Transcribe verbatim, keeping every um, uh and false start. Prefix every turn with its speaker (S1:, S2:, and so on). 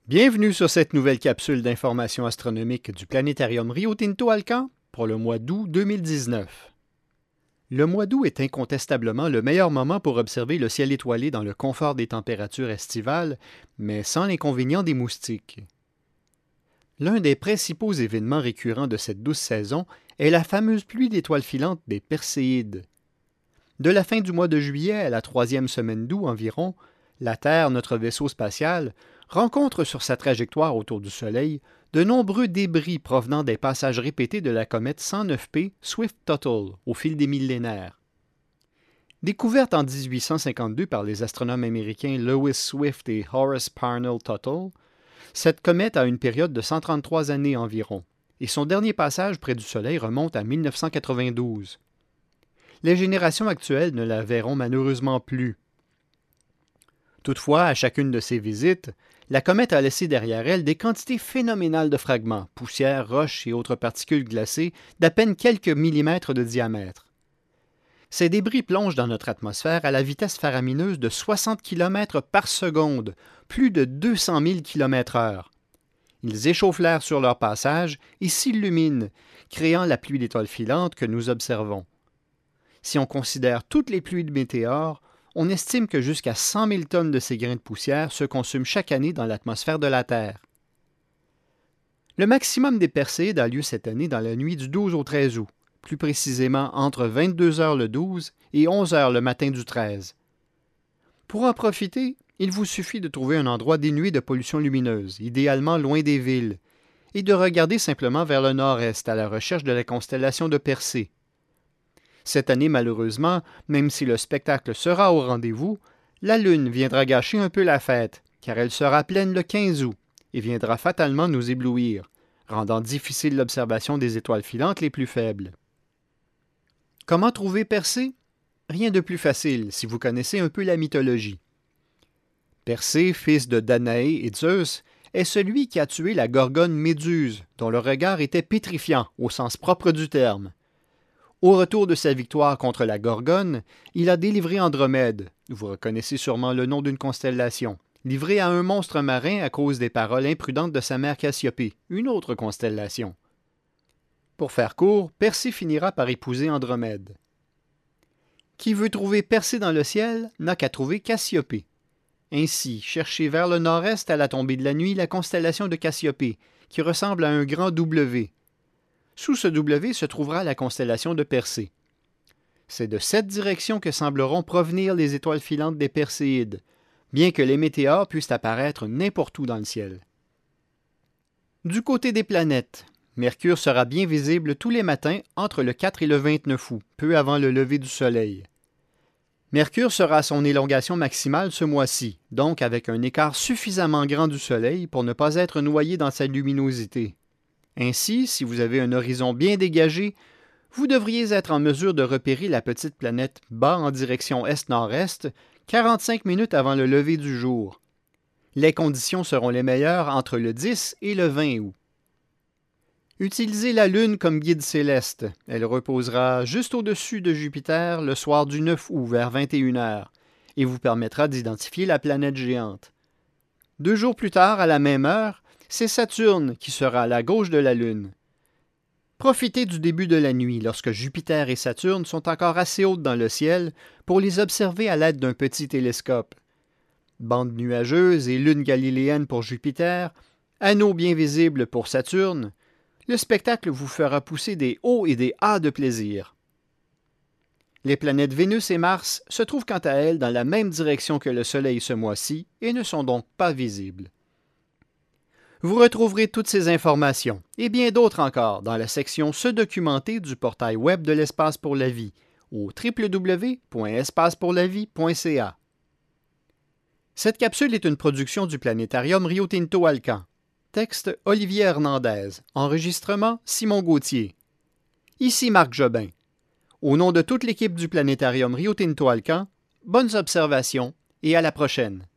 S1: Bienvenue sur cette nouvelle capsule d'information astronomique du planétarium Rio Tinto Alcan pour le mois d'août deux mille dix-neuf. Le mois d'août est incontestablement le meilleur moment pour observer le ciel étoilé dans le confort des températures estivales, mais sans l'inconvénient des moustiques. L'un des principaux événements récurrents de cette douce saison est la fameuse pluie d'étoiles filantes des Perséides. De la fin du mois de juillet à la troisième semaine d'août environ, la Terre, notre vaisseau spatial, rencontre sur sa trajectoire autour du Soleil de nombreux débris provenant des passages répétés de la comète cent neuf P Swift-Tuttle au fil des millénaires. Découverte en dix-huit cent cinquante-deux par les astronomes américains Lewis Swift et Horace Parnell-Tuttle, cette comète a une période de cent trente-trois années environ, et son dernier passage près du Soleil remonte à mille neuf cent quatre-vingt-douze. Les générations actuelles ne la verront malheureusement plus. Toutefois, à chacune de ces visites, la comète a laissé derrière elle des quantités phénoménales de fragments, poussières, roches et autres particules glacées d'à peine quelques millimètres de diamètre. Ces débris plongent dans notre atmosphère à la vitesse faramineuse de soixante kilomètres par seconde, plus de deux cent mille kilomètres heure. Ils échauffent l'air sur leur passage et s'illuminent, créant la pluie d'étoiles filantes que nous observons. Si on considère toutes les pluies de météores, on estime que jusqu'à cent mille tonnes de ces grains de poussière se consument chaque année dans l'atmosphère de la Terre. Le maximum des Perséides a lieu cette année dans la nuit du douze au treize août, plus précisément entre vingt-deux heures le douze et onze heures le matin du treize. Pour en profiter, il vous suffit de trouver un endroit dénué de pollution lumineuse, idéalement loin des villes, et de regarder simplement vers le nord-est à la recherche de la constellation de Persée. Cette année, malheureusement, même si le spectacle sera au rendez-vous, la Lune viendra gâcher un peu la fête, car elle sera pleine le quinze août et viendra fatalement nous éblouir, rendant difficile l'observation des étoiles filantes les plus faibles. Comment trouver Persée? Rien de plus facile si vous connaissez un peu la mythologie. Persée, fils de Danaé et Zeus, est celui qui a tué la gorgone Méduse, dont le regard était pétrifiant au sens propre du terme. Au retour de sa victoire contre la Gorgone, il a délivré Andromède, vous reconnaissez sûrement le nom d'une constellation, livré à un monstre marin à cause des paroles imprudentes de sa mère Cassiopée, une autre constellation. Pour faire court, Persée finira par épouser Andromède. Qui veut trouver Persée dans le ciel n'a qu'à trouver Cassiopée. Ainsi, cherchez vers le nord-est à la tombée de la nuit la constellation de Cassiopée, qui ressemble à un grand W. Sous ce W se trouvera la constellation de Persée. C'est de cette direction que sembleront provenir les étoiles filantes des Perséides, bien que les météores puissent apparaître n'importe où dans le ciel. Du côté des planètes, Mercure sera bien visible tous les matins entre le quatre et le vingt-neuf août, peu avant le lever du Soleil. Mercure sera à son élongation maximale ce mois-ci, donc avec un écart suffisamment grand du Soleil pour ne pas être noyé dans sa luminosité. Ainsi, si vous avez un horizon bien dégagé, vous devriez être en mesure de repérer la petite planète bas en direction est-nord-est quarante-cinq minutes avant le lever du jour. Les conditions seront les meilleures entre le dix et le vingt août. Utilisez la Lune comme guide céleste. Elle reposera juste au-dessus de Jupiter le soir du neuf août vers vingt et une heures et vous permettra d'identifier la planète géante. Deux jours plus tard, à la même heure, c'est Saturne qui sera à la gauche de la Lune. Profitez du début de la nuit, lorsque Jupiter et Saturne sont encore assez hautes dans le ciel, pour les observer à l'aide d'un petit télescope. Bande nuageuse et lune galiléenne pour Jupiter, anneau bien visible pour Saturne, le spectacle vous fera pousser des hauts et des ah de plaisir. Les planètes Vénus et Mars se trouvent quant à elles dans la même direction que le Soleil ce mois-ci et ne sont donc pas visibles. Vous retrouverez toutes ces informations, et bien d'autres encore, dans la section « Se documenter » du portail web de l'Espace pour la vie, au w w w point espace pour la vie point c a. Cette capsule est une production du planétarium Rio Tinto Alcan. Texte Olivier Hernandez. Enregistrement Simon Gauthier. Ici Marc Jobin. Au nom de toute l'équipe du planétarium Rio Tinto Alcan, bonnes observations et à la prochaine.